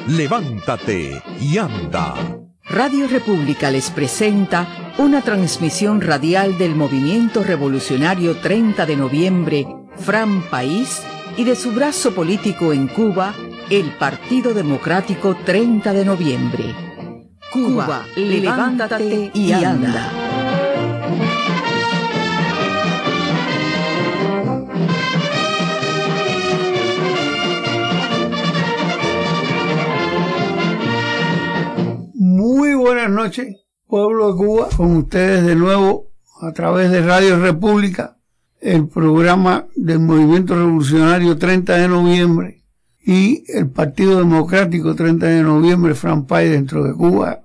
levántate y anda. Radio República les presenta una transmisión radial del Movimiento Revolucionario 30 de Noviembre, Fran País, y de su brazo político en Cuba, el Partido Democrático 30 de Noviembre. Cuba, levántate y anda. Muy buenas noches, pueblo de Cuba, con ustedes de nuevo a través de Radio República, el programa del Movimiento Revolucionario 30 de Noviembre y el Partido Democrático 30 de Noviembre, Fran País, dentro de Cuba,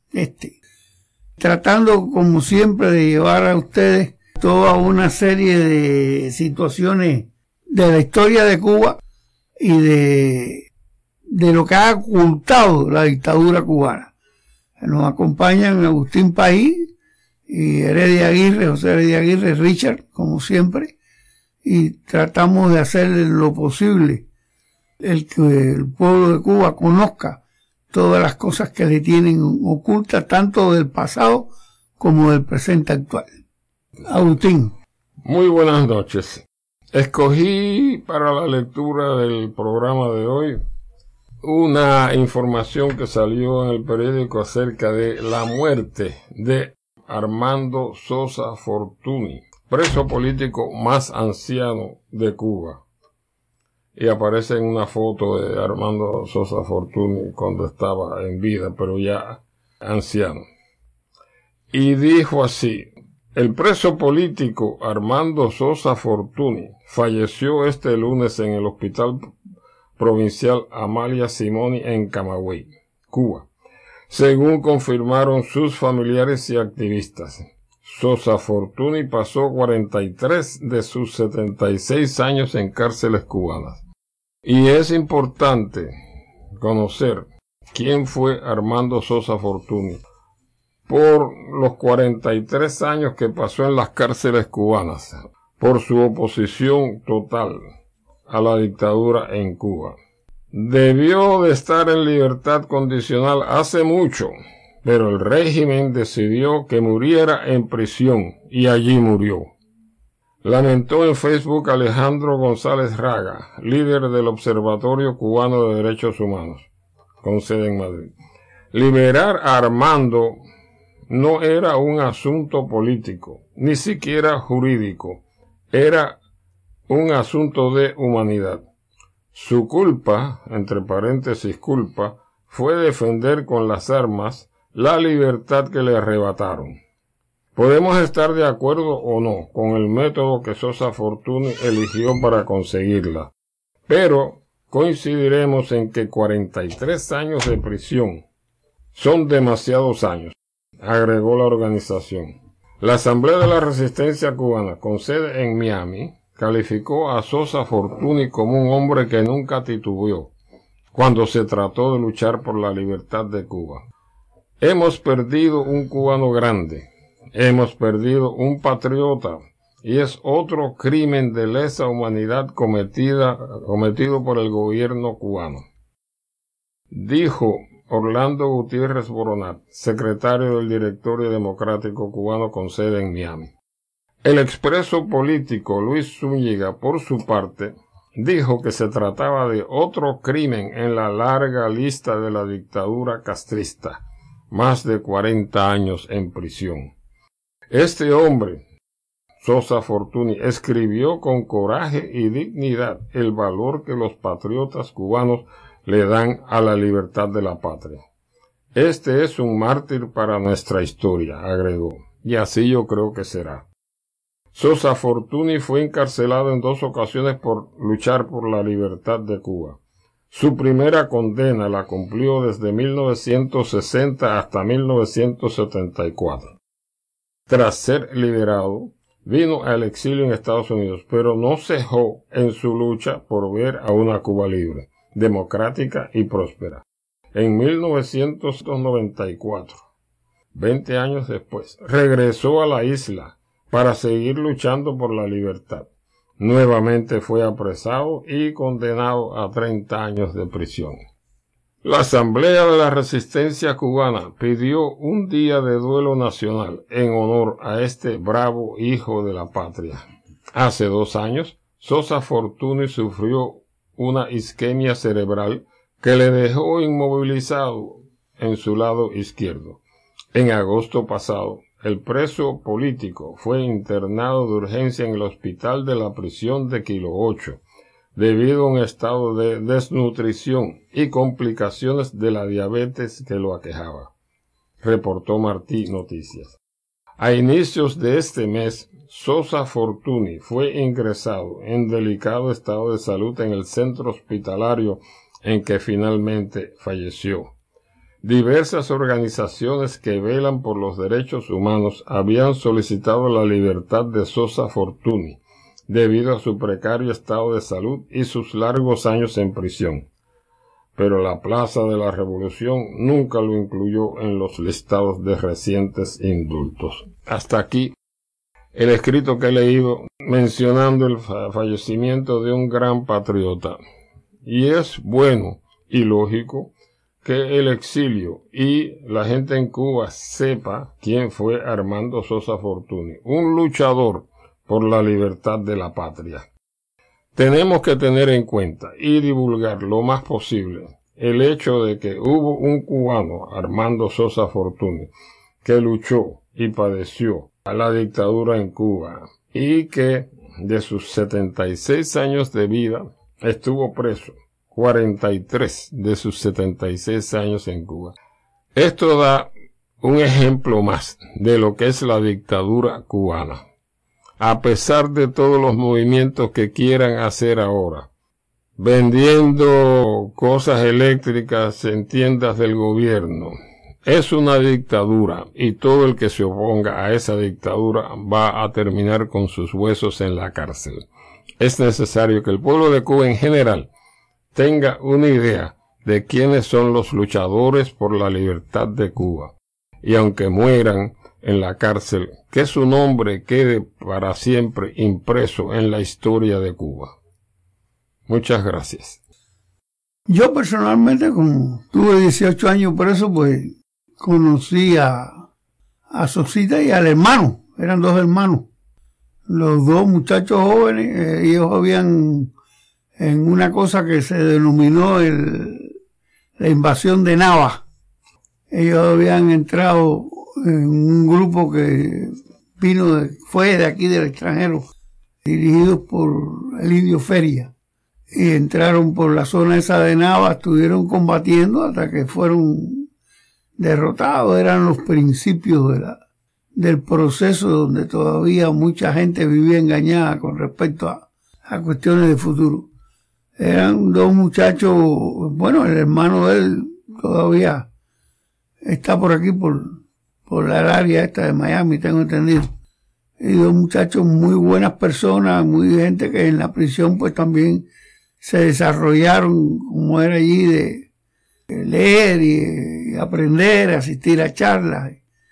tratando como siempre de llevar a ustedes toda una serie de situaciones de la historia de Cuba y de lo que ha ocultado la dictadura cubana. Nos acompañan Agustín País y Heredia Aguirre, José Heredia Aguirre, Richard, como siempre, y tratamos de hacer lo posible el que el pueblo de Cuba conozca todas las cosas que le tienen ocultas, tanto del pasado como del presente actual. Agustín. Muy buenas noches. Escogí para la lectura del programa de hoy una información que salió en el periódico acerca de la muerte de Armando Sosa Fortuny, preso político más anciano de Cuba. Y aparece en una foto de Armando Sosa Fortuny cuando estaba en vida, pero ya anciano. Y dijo así: el preso político Armando Sosa Fortuny falleció este lunes en el hospital provincial Amalia Simoni en Camagüey, Cuba, según confirmaron sus familiares y activistas. Sosa Fortuny pasó 43 de sus 76 años en cárceles cubanas. Y es importante conocer quién fue Armando Sosa Fortuny por los 43 años que pasó en las cárceles cubanas, por su oposición total a la dictadura en Cuba. Debió de estar en libertad condicional hace mucho, pero el régimen decidió que muriera en prisión y allí murió. Lamentó en Facebook Alejandro González Raga, líder del Observatorio Cubano de Derechos Humanos, con sede en Madrid. Liberar a Armando no era un asunto político, ni siquiera jurídico, era un asunto de humanidad. Su culpa, entre paréntesis culpa, fue defender con las armas la libertad que le arrebataron. Podemos estar de acuerdo o no con el método que Sosa Fortuny eligió para conseguirla, pero coincidiremos en que 43 años de prisión son demasiados años, agregó la organización. La Asamblea de la Resistencia Cubana, con sede en Miami, calificó a Sosa Fortuny como un hombre que nunca titubeó cuando se trató de luchar por la libertad de Cuba. Hemos perdido un cubano grande, hemos perdido un patriota, y es otro crimen de lesa humanidad cometido por el gobierno cubano, dijo Orlando Gutiérrez Boronat, secretario del Directorio Democrático Cubano con sede en Miami. El expreso político Luis Zúñiga, por su parte, dijo que se trataba de otro crimen en la larga lista de la dictadura castrista, más de 40 años en prisión. Este hombre, Sosa Fortuny, escribió con coraje y dignidad el valor que los patriotas cubanos le dan a la libertad de la patria. Este es un mártir para nuestra historia, agregó, y así yo creo que será. Sosa Fortuny fue encarcelado en 2 ocasiones por luchar por la libertad de Cuba. Su primera condena la cumplió desde 1960 hasta 1974. Tras ser liberado, vino al exilio en Estados Unidos, pero no cejó en su lucha por ver a una Cuba libre, democrática y próspera. En 1994, 20 años después, regresó a la isla para seguir luchando por la libertad. Nuevamente fue apresado y condenado a 30 años de prisión. La Asamblea de la Resistencia Cubana pidió un día de duelo nacional en honor a este bravo hijo de la patria. Hace 2 años, Sosa Fortuny sufrió una isquemia cerebral que le dejó inmovilizado en su lado izquierdo. En agosto pasado, el preso político fue internado de urgencia en el hospital de la prisión de Kilo 8, debido a un estado de desnutrición y complicaciones de la diabetes que lo aquejaba, reportó Martí Noticias. A inicios de este mes, Sosa Fortuny fue ingresado en delicado estado de salud en el centro hospitalario en que finalmente falleció. Diversas organizaciones que velan por los derechos humanos habían solicitado la libertad de Sosa Fortuny debido a su precario estado de salud y sus largos años en prisión. Pero la Plaza de la Revolución nunca lo incluyó en los listados de recientes indultos. Hasta aquí el escrito que he leído mencionando el fallecimiento de un gran patriota. Y es bueno y lógico que el exilio y la gente en Cuba sepa quién fue Armando Sosa Fortuny, un luchador por la libertad de la patria. Tenemos que tener en cuenta y divulgar lo más posible el hecho de que hubo un cubano, Armando Sosa Fortuny, que luchó y padeció a la dictadura en Cuba y que de sus 76 años de vida estuvo preso 43 de sus 76 años en Cuba. Esto da un ejemplo más de lo que es la dictadura cubana. A pesar de todos los movimientos que quieran hacer ahora, vendiendo cosas eléctricas en tiendas del gobierno, es una dictadura y todo el que se oponga a esa dictadura va a terminar con sus huesos en la cárcel. Es necesario que el pueblo de Cuba en general tenga una idea de quiénes son los luchadores por la libertad de Cuba, y aunque mueran en la cárcel, que su nombre quede para siempre impreso en la historia de Cuba. Muchas gracias. Yo personalmente, como tuve 18 años preso, pues conocí a Sosita y al hermano, eran 2 hermanos, los 2 muchachos jóvenes. Ellos habían, en una cosa que se denominó la invasión de Nava, ellos habían entrado en un grupo que fue de aquí del extranjero, dirigidos por el Indio Feria, y entraron por la zona esa de Nava, estuvieron combatiendo hasta que fueron derrotados. Eran los principios del proceso donde todavía mucha gente vivía engañada con respecto a cuestiones de futuro. Eran 2 muchachos, bueno, el hermano de él todavía está por aquí, por el área esta de Miami, tengo entendido. Y 2 muchachos muy buenas personas, muy gente que en la prisión pues también se desarrollaron, como era allí, de leer y aprender, asistir a charlas.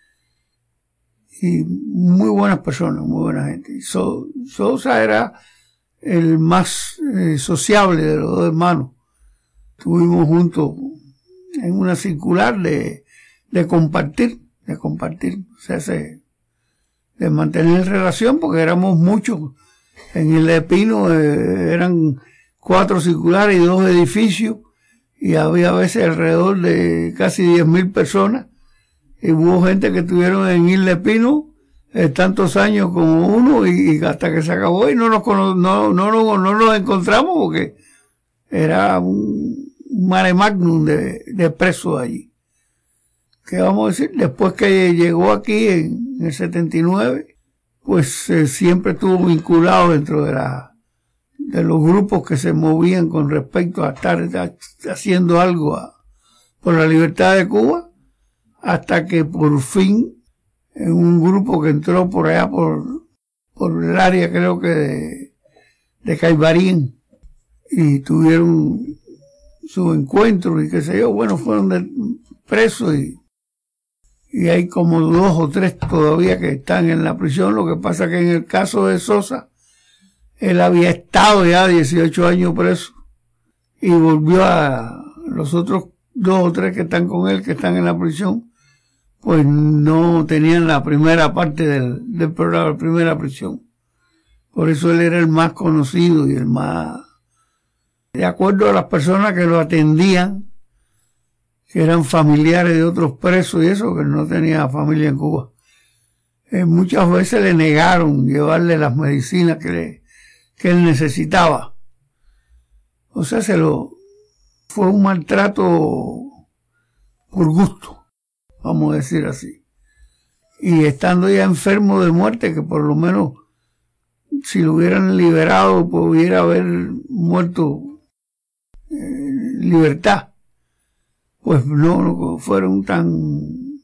Y muy buenas personas, muy buena gente. Sosa era el más sociable de los 2 hermanos. Estuvimos juntos en una circular de compartir, o sea, de mantener relación, porque éramos muchos. En el de Pino eran 4 circulares y 2 edificios, y había a veces alrededor de casi 10.000 personas, y hubo gente que estuvieron en Isla de Pino tantos años como uno, y hasta que se acabó y no nos encontramos, porque era un mare magnum de presos allí. ¿Qué vamos a decir? Después que llegó aquí en el 79, pues siempre estuvo vinculado dentro de los grupos que se movían con respecto a estar haciendo algo por la libertad de Cuba, hasta que por fin, en un grupo que entró por allá por el área, creo que de Caibarín, y tuvieron su encuentro y qué sé yo, bueno, fueron presos, y hay como 2 o 3 todavía que están en la prisión. Lo que pasa que en el caso de Sosa, él había estado ya 18 años preso y volvió los otros 2 o 3 que están con él, que están en la prisión, pues no tenían la primera parte del programa, la primera prisión. Por eso él era el más conocido y el más, de acuerdo a las personas que lo atendían, que eran familiares de otros presos y eso, que no tenía familia en Cuba. Muchas veces le negaron llevarle las medicinas que él necesitaba. O sea, fue un maltrato por gusto, vamos a decir así. Y estando ya enfermo de muerte, que por lo menos si lo hubieran liberado, pues hubiera haber muerto en libertad. Pues no fueron tan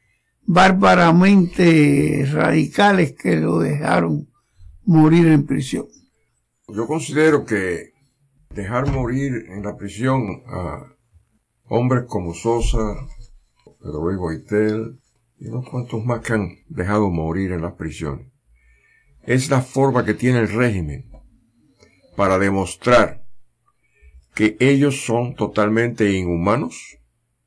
bárbaramente radicales que lo dejaron morir en prisión. Yo considero que dejar morir en la prisión a hombres como Sosa, Pedro Luis Boitel y unos cuantos más que han dejado morir en las prisiones es la forma que tiene el régimen para demostrar que ellos son totalmente inhumanos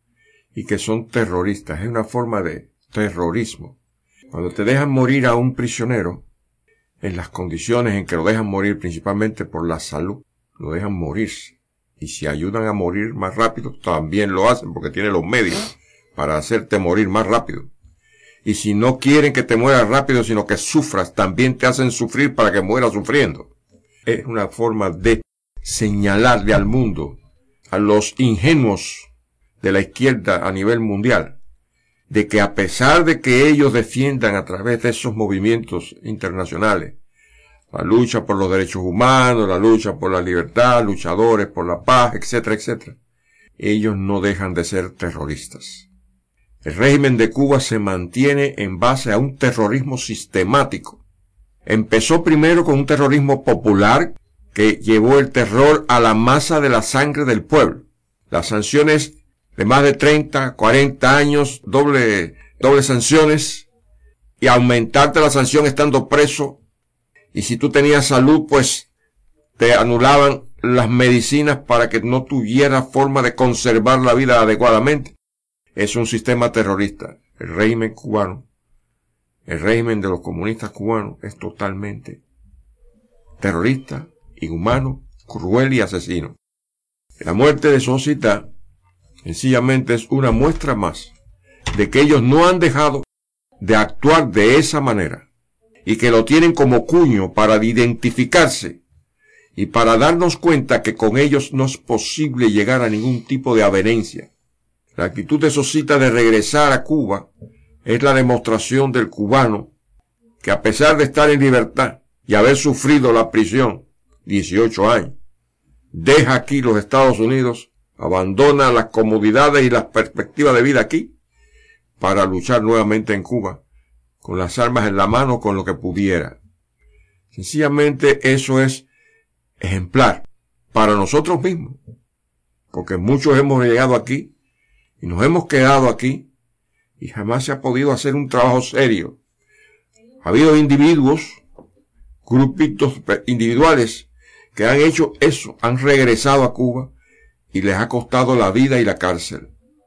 y que son terroristas. Es una forma de terrorismo. Cuando te dejan morir a un prisionero, en las condiciones en que lo dejan morir, principalmente por la salud, lo dejan morirse. Y si ayudan a morir más rápido, también lo hacen, porque tienen los medios para hacerte morir más rápido. Y si no quieren que te mueras rápido, sino que sufras, también te hacen sufrir para que mueras sufriendo. Es una forma de señalarle al mundo, a los ingenuos de la izquierda a nivel mundial, de que a pesar de que ellos defiendan a través de esos movimientos internacionales la lucha por los derechos humanos, la lucha por la libertad, luchadores por la paz, etcétera, etcétera, ellos no dejan de ser terroristas. El régimen de Cuba se mantiene en base a un terrorismo sistemático. Empezó primero con un terrorismo popular que llevó el terror a la masa de la sangre del pueblo. Las sanciones de más de 30, 40 años, doble sanciones, y aumentarte la sanción estando preso. Y si tú tenías salud, pues te anulaban las medicinas para que no tuvieras forma de conservar la vida adecuadamente. Es un sistema terrorista. El régimen cubano, el régimen de los comunistas cubanos es totalmente terrorista, inhumano, cruel y asesino. La muerte de Sosita sencillamente es una muestra más de que ellos no han dejado de actuar de esa manera y que lo tienen como cuño para identificarse y para darnos cuenta que con ellos no es posible llegar a ningún tipo de avenencia. La actitud de Sosita de regresar a Cuba es la demostración del cubano que, a pesar de estar en libertad y haber sufrido la prisión 18 años, deja aquí los Estados Unidos, abandona las comodidades y las perspectivas de vida aquí para luchar nuevamente en Cuba con las armas en la mano, con lo que pudiera. Sencillamente eso es ejemplar para nosotros mismos, porque muchos hemos llegado aquí y nos hemos quedado aquí y jamás se ha podido hacer un trabajo serio. Ha habido individuos, grupitos individuales que han hecho eso, han regresado a Cuba y les ha costado la vida y la cárcel.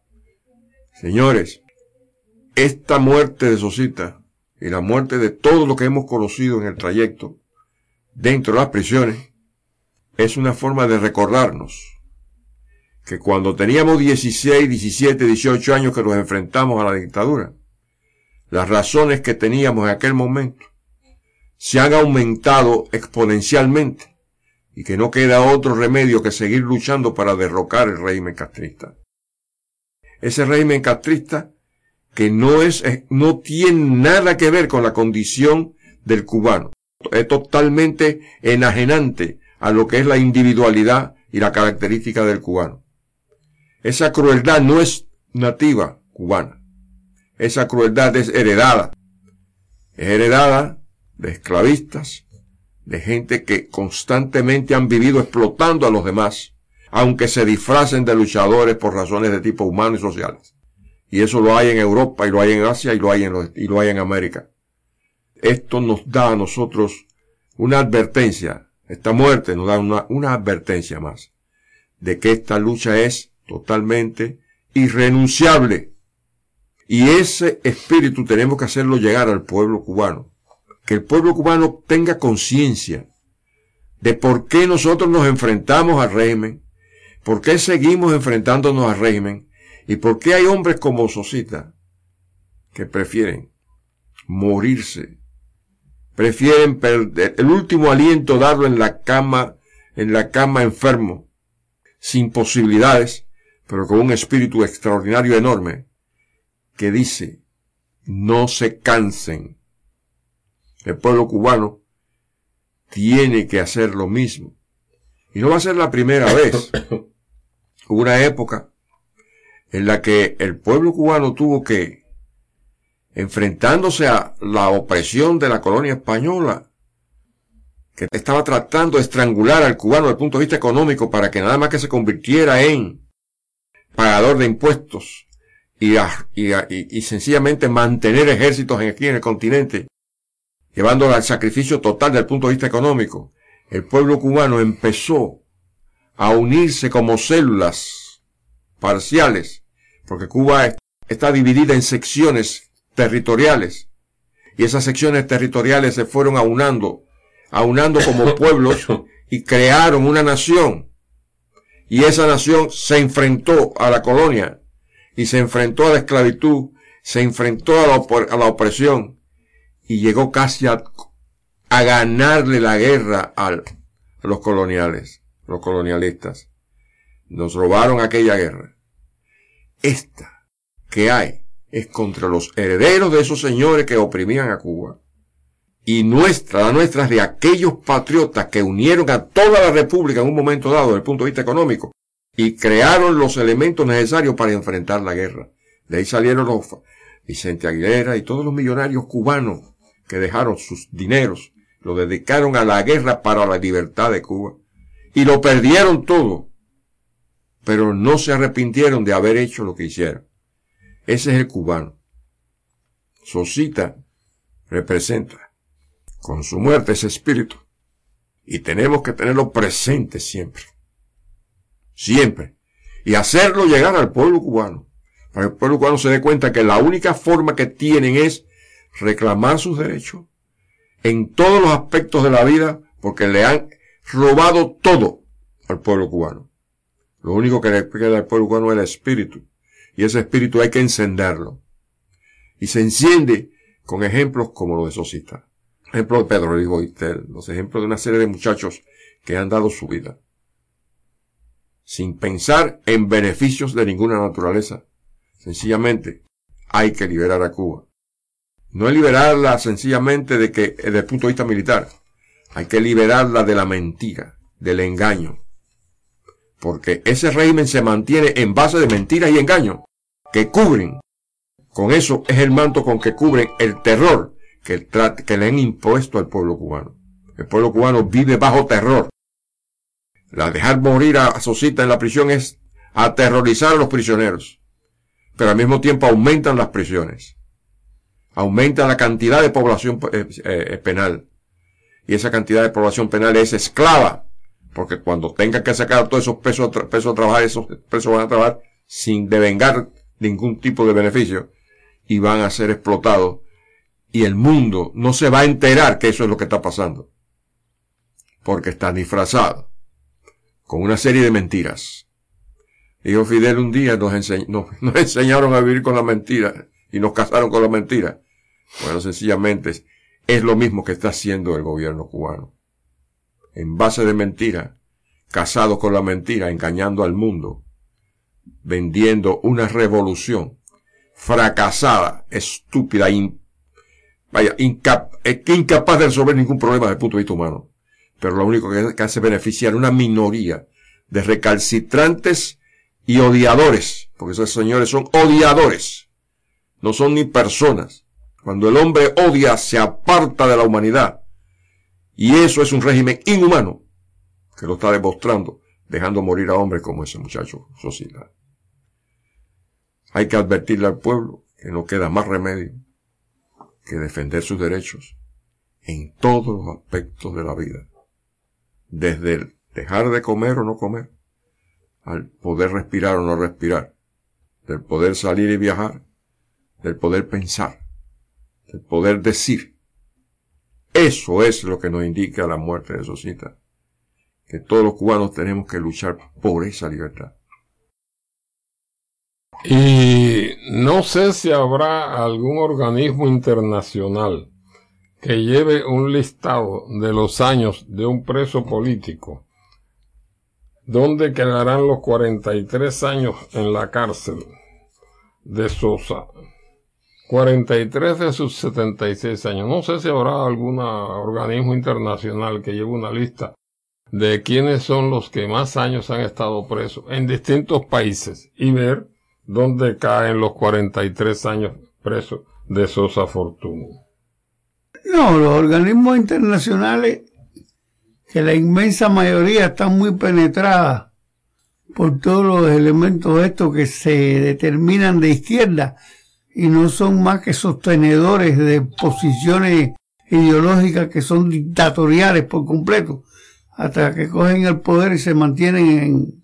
Señores, esta muerte de Sosita y la muerte de todo lo que hemos conocido en el trayecto dentro de las prisiones es una forma de recordarnos que cuando teníamos 16, 17, 18 años que nos enfrentamos a la dictadura, las razones que teníamos en aquel momento se han aumentado exponencialmente y que no queda otro remedio que seguir luchando para derrocar el régimen castrista. Ese régimen castrista que no tiene nada que ver con la condición del cubano. Es totalmente enajenante a lo que es la individualidad y la característica del cubano. Esa crueldad no es nativa cubana. Esa crueldad es heredada. Es heredada de esclavistas, de gente que constantemente han vivido explotando a los demás, aunque se disfracen de luchadores por razones de tipo humano y sociales. Y eso lo hay en Europa, y lo hay en Asia, y lo hay en América. Esto nos da a nosotros una advertencia. Esta muerte nos da una advertencia más de que esta lucha es totalmente irrenunciable. Y ese espíritu tenemos que hacerlo llegar al pueblo cubano. Que el pueblo cubano tenga conciencia de por qué nosotros nos enfrentamos al régimen, por qué seguimos enfrentándonos al régimen, y por qué hay hombres como Sosita que prefieren morirse, prefieren perder el último aliento, darlo en la cama enfermo, sin posibilidades, pero con un espíritu extraordinario enorme, que dice, no se cansen. El pueblo cubano tiene que hacer lo mismo. Y no va a ser la primera vez. Hubo una época en la que el pueblo cubano tuvo que, enfrentándose a la opresión de la colonia española, que estaba tratando de estrangular al cubano desde el punto de vista económico para que nada más que se convirtiera en pagador de impuestos y sencillamente mantener ejércitos aquí en el continente, llevándolo al sacrificio total desde el punto de vista económico. El pueblo cubano empezó a unirse como células parciales, porque Cuba está dividida en secciones territoriales, y esas secciones territoriales se fueron aunando como pueblos y crearon una nación, y esa nación se enfrentó a la colonia, y se enfrentó a la esclavitud, se enfrentó a la opresión, y llegó casi a ganarle la guerra a los colonialistas. Nos robaron aquella guerra. Esta que hay es contra los herederos de esos señores que oprimían a Cuba. Y la nuestra es de aquellos patriotas que unieron a toda la república en un momento dado desde el punto de vista económico y crearon los elementos necesarios para enfrentar la guerra. De ahí salieron los Vicente Aguilera y todos los millonarios cubanos que dejaron sus dineros, lo dedicaron a la guerra para la libertad de Cuba. Y lo perdieron todo, pero no se arrepintieron de haber hecho lo que hicieron. Ese es el cubano. Sosita representa con su muerte ese espíritu, y tenemos que tenerlo presente siempre, y hacerlo llegar al pueblo cubano, para que el pueblo cubano se dé cuenta que la única forma que tienen es reclamar sus derechos en todos los aspectos de la vida, porque le han robado todo al pueblo cubano. Lo único que le queda al pueblo cubano es el espíritu, y ese espíritu hay que encenderlo, y se enciende con ejemplos como los de Sosita, ejemplos de Pedro Luis Boitel, los ejemplos de una serie de muchachos que han dado su vida sin pensar en beneficios de ninguna naturaleza. Sencillamente hay que liberar a Cuba. No es liberarla sencillamente desde el punto de vista militar. Hay que liberarla de la mentira, del engaño. Porque ese régimen se mantiene en base de mentiras y engaños que cubren. Con eso es el manto con que cubren el terror que le han impuesto al pueblo cubano. El pueblo cubano vive bajo terror. La dejar morir a Sosita en la prisión es aterrorizar a los prisioneros. Pero al mismo tiempo aumentan las prisiones. Aumenta la cantidad de población penal. Y esa cantidad de población penal es esclava. Porque cuando tengan que sacar todos esos presos a trabajar, esos presos van a trabajar sin devengar ningún tipo de beneficio. Y van a ser explotados. Y el mundo no se va a enterar que eso es lo que está pasando. Porque está disfrazado con una serie de mentiras. Dijo Fidel un día, nos enseñaron a vivir con la mentira y nos casaron con la mentira. Bueno, sencillamente es lo mismo que está haciendo el gobierno cubano. En base de mentira, casados con la mentira, engañando al mundo, vendiendo una revolución fracasada, estúpida, incapaz de resolver ningún problema desde el punto de vista humano. Pero lo único que hace beneficiar a una minoría de recalcitrantes y odiadores, porque esos señores son odiadores, no son ni personas. Cuando el hombre odia, se aparta de la humanidad, y eso es un régimen inhumano, que lo está demostrando, dejando morir a hombres como ese muchacho Sosita. Hay que advertirle al pueblo que no queda más remedio que defender sus derechos en todos los aspectos de la vida, desde el dejar de comer o no comer, al poder respirar o no respirar, del poder salir y viajar, del poder pensar, del poder decir. Eso es lo que nos indica la muerte de Sosita, que todos los cubanos tenemos que luchar por esa libertad. Y no sé si habrá algún organismo internacional que lleve un listado de los años de un preso político, donde quedarán los 43 años en la cárcel de Sosa, 43 de sus 76 años. No sé si habrá algún organismo internacional que lleve una lista de quiénes son los que más años han estado presos en distintos países y ver dónde caen los 43 años presos de Sosa Fortuny. No, los organismos internacionales, que la inmensa mayoría están muy penetradas por todos los elementos estos que se determinan de izquierda y no son más que sostenedores de posiciones ideológicas que son dictatoriales por completo, hasta que cogen el poder y se mantienen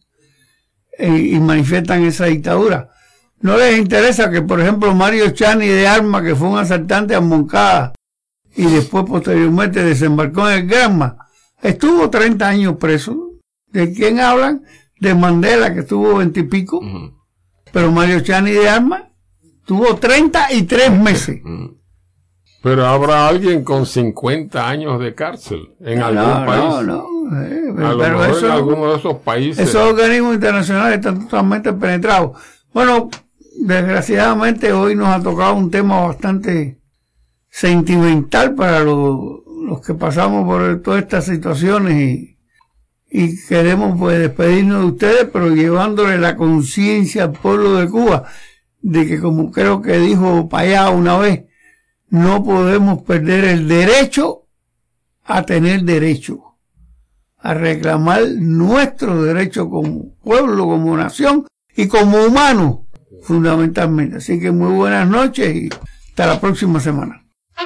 y manifiestan esa dictadura. No les interesa que, por ejemplo, Mario Chani de Armas, que fue un asaltante a Moncada y después posteriormente desembarcó en el Granma, estuvo 30 años preso. ¿De quién hablan? De Mandela, que estuvo 20 y pico. Pero Mario Chani de Armas tuvo 33 meses. Pero habrá alguien con 50 años de cárcel en algún país. No. A lo mejor en alguno de esos países. Esos organismos internacionales están totalmente penetrados. Bueno, desgraciadamente hoy nos ha tocado un tema bastante sentimental para los que pasamos por todas estas situaciones y queremos pues despedirnos de ustedes, pero llevándole la conciencia al pueblo de Cuba de que, como creo que dijo Payá una vez, no podemos perder el derecho a tener derecho, a reclamar nuestro derecho como pueblo, como nación y como humanos, fundamentalmente. Así que muy buenas noches y hasta la próxima semana.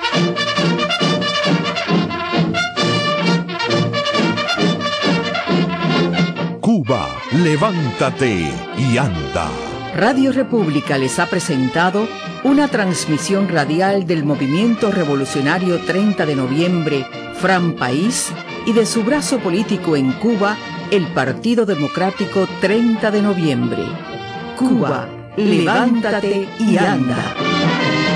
Cuba, levántate y anda. Radio República les ha presentado una transmisión radial del Movimiento Revolucionario 30 de Noviembre, Fran País, y de su brazo político en Cuba, el Partido Democrático 30 de Noviembre. Cuba, levántate y anda.